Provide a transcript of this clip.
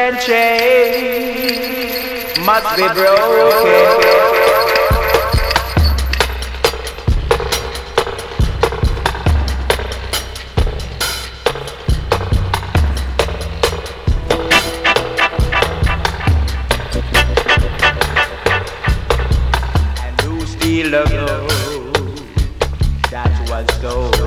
and chains must be broken. And who steal the gold that was stolen?